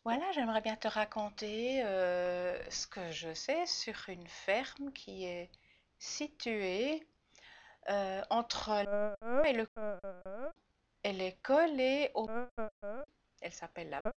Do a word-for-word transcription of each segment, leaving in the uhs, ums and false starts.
Voilà, j'aimerais bien te raconter euh, ce que je sais sur une ferme qui est située euh, entre la- et le... Elle est collée au... Elle s'appelle la...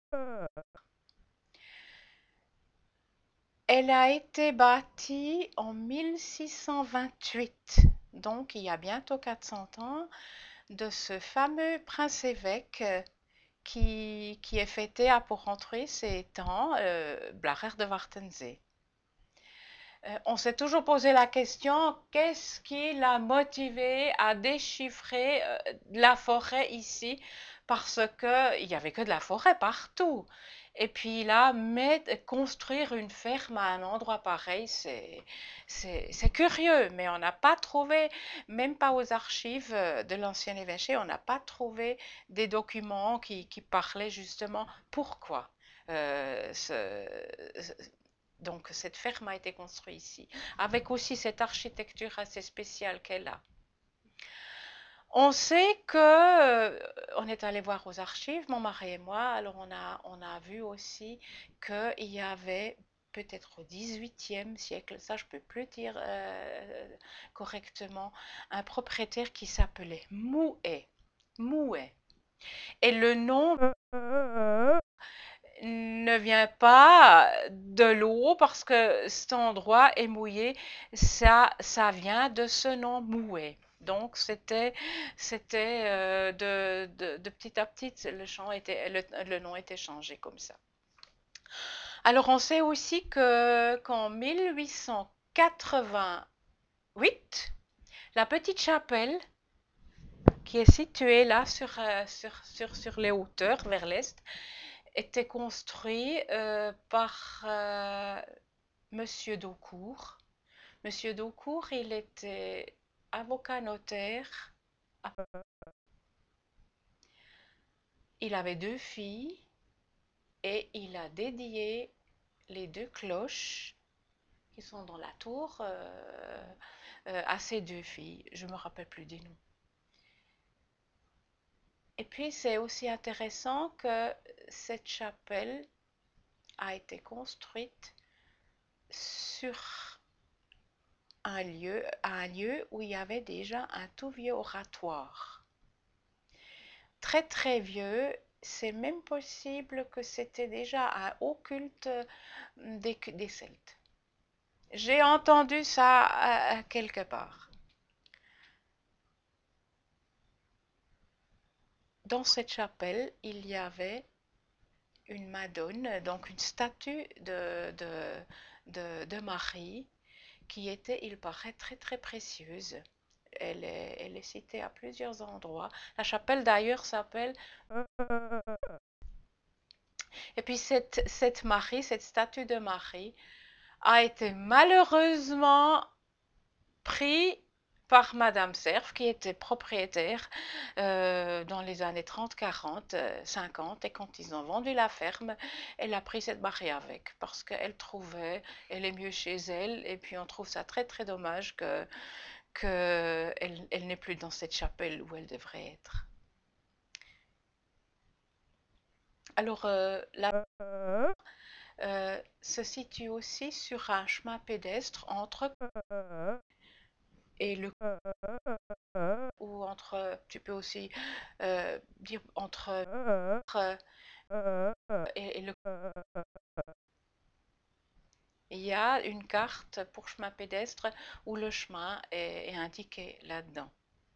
Elle a été bâtie en mille six cent vingt-huit, donc il y a bientôt quatre cents ans, de ce fameux prince-évêque euh, qui, qui est fêté à pour rentrer ses temps, euh, Blarer de Wartensee. Euh, on s'est toujours posé la question, qu'est-ce qui l'a motivé à déchiffrer euh, la forêt ici? Parce qu'il n'y avait que de la forêt partout. Et puis là, mais, construire une ferme à un endroit pareil, c'est, c'est, c'est curieux, mais on n'a pas trouvé, même pas aux archives euh, de l'ancien évêché, on n'a pas trouvé des documents qui, qui parlaient justement pourquoi. Euh, ce, donc cette ferme a été construite ici, avec aussi cette architecture assez spéciale qu'elle a. On sait que, euh, on est allé voir aux archives, mon mari et moi, alors on a, on a vu aussi qu'il y avait peut-être au dix-huitième siècle, ça je ne peux plus dire euh, correctement, un propriétaire qui s'appelait Mouet. Mouet. Et le nom ne vient pas de l'eau parce que cet endroit est mouillé, ça, ça vient de ce nom Mouet. Donc c'était, c'était euh, de, de, de petit à petit, le, champ était, le, le nom était changé comme ça. Alors on sait aussi que qu'en mille huit cent quatre-vingt-huit, la petite chapelle qui est située là sur, euh, sur, sur, sur les hauteurs vers l'est, était construit euh, par euh, Monsieur Daucourt. Monsieur Daucourt, il était avocat notaire. Il avait deux filles et il a dédié les deux cloches qui sont dans la tour euh, euh, à ses deux filles. Je ne me rappelle plus des noms. Et puis c'est aussi intéressant que cette chapelle a été construite sur un lieu, un lieu où il y avait déjà un tout vieux oratoire. Très très vieux, c'est même possible que c'était déjà un haut culte des, des Celtes. J'ai entendu ça euh, quelque part. Dans cette chapelle, il y avait une Madone, donc une statue de, de, de, de Marie, qui était, il paraît, très très précieuse. Elle est, elle est citée à plusieurs endroits. La chapelle d'ailleurs s'appelle... Et puis cette, cette Marie, cette statue de Marie, a été malheureusement prise par Madame Serf, qui était propriétaire euh, dans les années trente, quarante, cinquante, et quand ils ont vendu la ferme, elle a pris cette Marie avec, parce qu'elle trouvait, elle est mieux chez elle, et puis on trouve ça très très dommage que, que elle, elle n'est plus dans cette chapelle où elle devrait être. Alors, euh, la euh, se situe aussi sur un chemin pédestre entre et le ou entre, tu peux aussi euh, dire entre et, et le. Il y a une carte pour chemin pédestre où le chemin est, est indiqué là-dedans.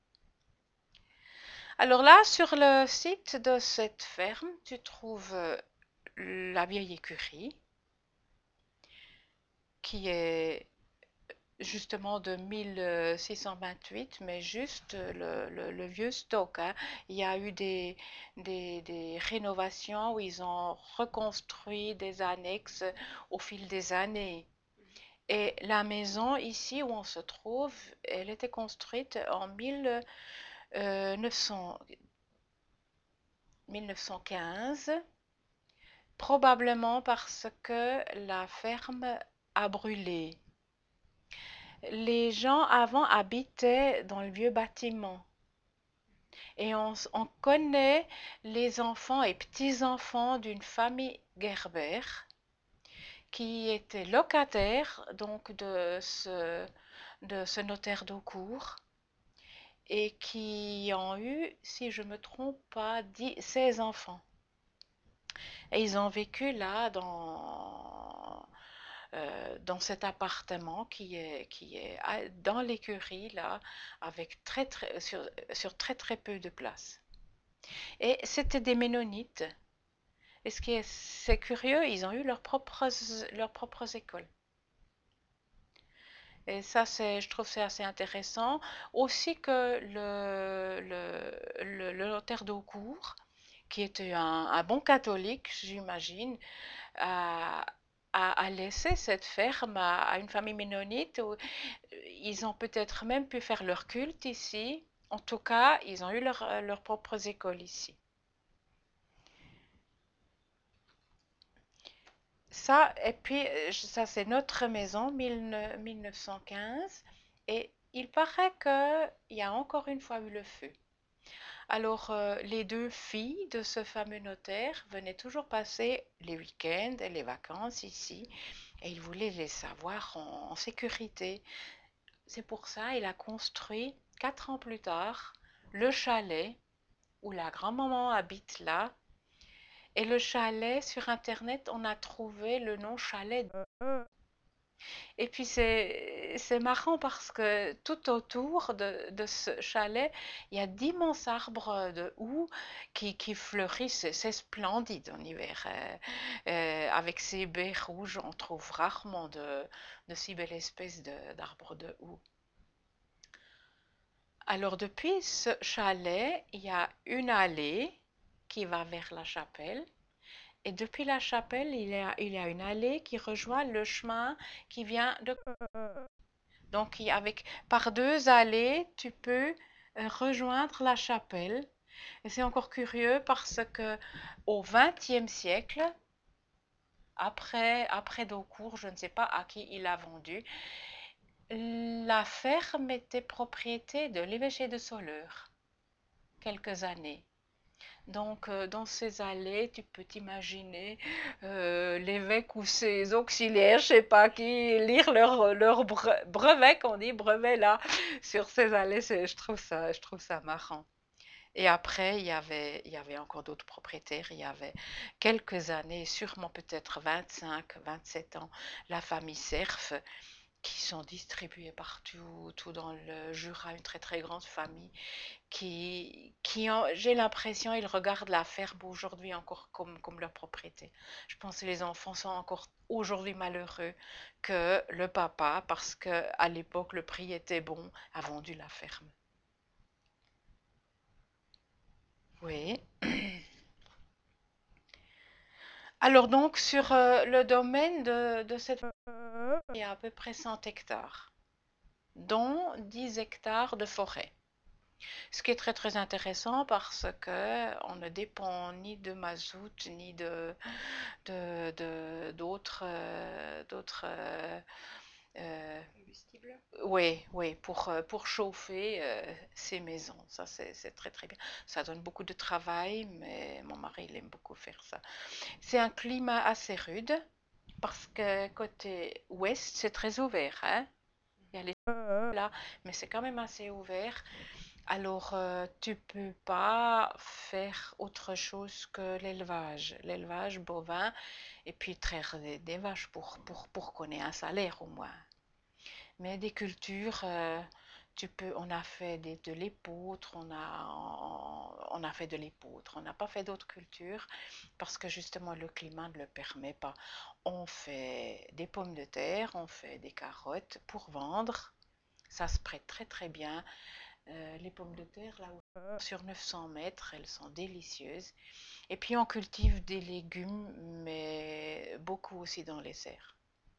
Alors là, sur le site de cette ferme, tu trouves euh, la vieille écurie qui est justement de mille six cent vingt-huit, mais juste le, le- le vieux stock, hein. Il y a eu des, des, des rénovations où ils ont reconstruit des annexes au fil des années. Et la maison ici où on se trouve, elle était construite en mille neuf cents, mille neuf cent quinze, probablement parce que la ferme a brûlé. Les gens avant habitaient dans le vieux bâtiment. Et on, s- on connaît les enfants et petits-enfants d'une famille Gerber qui était locataire donc de ce, de ce notaire d'Aucourt et qui ont eu, si je ne me trompe pas, dix seize enfants. Et ils ont vécu là dans, euh, dans cet appartement qui est, qui est à- dans l'écurie là, avec très, très, sur, sur très très peu de place. Et c'était des Ménonites. Et ce qui est, c'est curieux, ils ont eu leurs propres, leurs propres écoles. Et ça, c'est, je trouve c'est assez intéressant. Aussi que le, le, le, le notaire d'Aucourt, qui était un, un bon catholique, j'imagine, a, a, a laissé cette ferme à, à une famille ménonite. Où ils ont peut-être même pu faire leur culte ici. En tout cas, ils ont eu leur, leurs propres écoles ici. Ça, et puis, euh, ça, c'est notre maison, mille neuf cent quinze. Et il paraît qu'il y a encore une fois eu le feu. Alors, euh, les deux filles de ce fameux notaire venaient toujours passer les week-ends et les vacances ici. Et il voulait les savoir en, en sécurité. C'est pour ça qu'il a construit, quatre ans plus tard, le chalet où la grand-maman habite là. Et le chalet, sur Internet, on a trouvé le nom chalet. Et puis c'est c'est marrant parce que tout autour de, de ce chalet, il y a d'immenses arbres de houx qui, qui fleurissent. C'est splendide en hiver. Euh, euh, avec ces baies rouges, on trouve rarement de, de si belles espèces de- d'arbres de houx. Alors depuis ce chalet, il y a une allée qui va vers la chapelle. Et depuis la chapelle, il y a, il y a une allée qui rejoint le chemin qui vient de... Donc, avec, par deux allées, tu peux euh, rejoindre la chapelle. Et c'est encore curieux parce que au vingtième siècle, après, après Daucourt, je ne sais pas à qui il a vendu, la ferme était propriété de l'évêché de Soleure, quelques années. Donc, euh, dans ces allées, tu peux t'imaginer euh, l'évêque ou ses auxiliaires, je sais pas qui, lire leur, leur bre- brevet, qu'on dit brevet là, sur ces allées. Je trouve ça, je trouve ça marrant. Et après, il y avait, il y avait encore d'autres propriétaires. Il y avait quelques années, sûrement peut-être vingt-cinq, vingt-sept ans, la famille Cerf, qui sont distribués partout, tout dans le Jura, une très très grande famille qui, qui ont- j'ai l'impression, ils regardent la ferme aujourd'hui encore comme, comme leur propriété. Je pense que les enfants sont encore aujourd'hui malheureux que le papa, parce que à l'époque le prix était bon, a vendu la ferme. Oui. Alors donc sur euh, le domaine de, de cette il y a à peu près cent hectares, dont dix hectares de forêt. Ce qui est très très intéressant parce que on ne dépend ni de mazout ni de de, de- d'autres euh, d'autres euh, euh, oui, oui, pour, euh, pour chauffer euh, ces maisons. Ça, c'est c'est très très bien. Ça donne beaucoup de travail, mais mon mari, il aime beaucoup faire ça. C'est un climat assez rude parce que côté ouest, c'est très ouvert, hein. Il y a les là, mais c'est quand même assez ouvert. Alors, euh, tu peux pas faire autre chose que l'élevage, l'élevage bovin, et puis traire des, des vaches pour, pour, pour qu'on ait un salaire au moins. Mais des cultures, euh, tu peux, on a fait des- de l'épeautre, on a, on, on a fait de l'épeautre, on n'a pas fait d'autres cultures parce que justement le climat ne le permet pas. On fait des pommes de terre, on fait des carottes pour vendre. Ça se prête très très bien. Euh, les pommes de terre, là où sur neuf cents mètres, elles sont délicieuses. Et puis on cultive des légumes, mais beaucoup aussi dans les serres.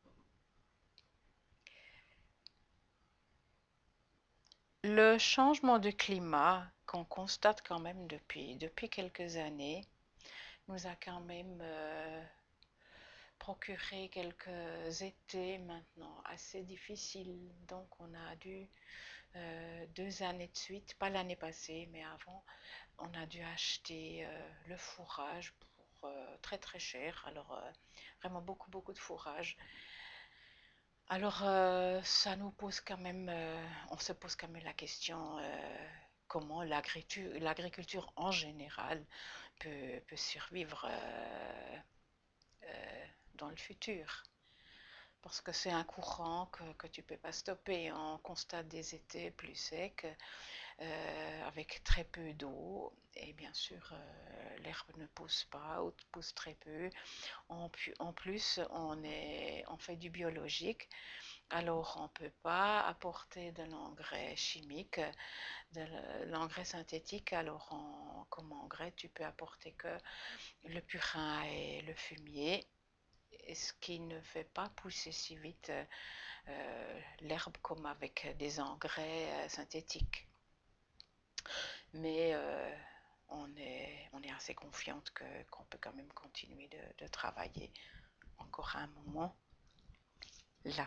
Le changement de climat qu'on constate quand même depuis, depuis quelques années nous a quand même euh, procuré quelques étés maintenant assez difficiles. Donc on a dû euh, deux années de suite, pas l'année passée, mais avant, on a dû acheter euh, le fourrage pour euh, très très cher. Alors, euh, vraiment beaucoup beaucoup de fourrage. Alors, euh, ça nous pose quand même, euh, on se pose quand même la question euh, comment l'agriculture, l'agriculture en général peut, peut survivre euh, euh, dans le futur. Parce que c'est un courant que, que tu ne peux pas stopper. On constate des étés plus secs, euh, avec très peu d'eau. Et bien sûr, euh, l'herbe ne pousse pas ou pousse très peu. En, en plus, on, est, on fait du biologique. Alors, on ne peut pas apporter de l'engrais chimique, de l'engrais synthétique. Alors, en, comme engrais, tu peux apporter que le purin et le fumier, ce qui ne fait pas pousser si vite euh, l'herbe comme avec des engrais euh, synthétiques. Mais euh, on, est, on est assez confiante que, qu'on peut quand même continuer de, de travailler encore un moment là.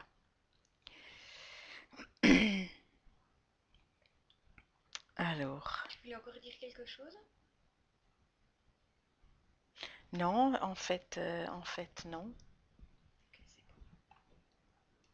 Alors, Tu voulais encore dire quelque chose? non, en fait, euh, en fait, non.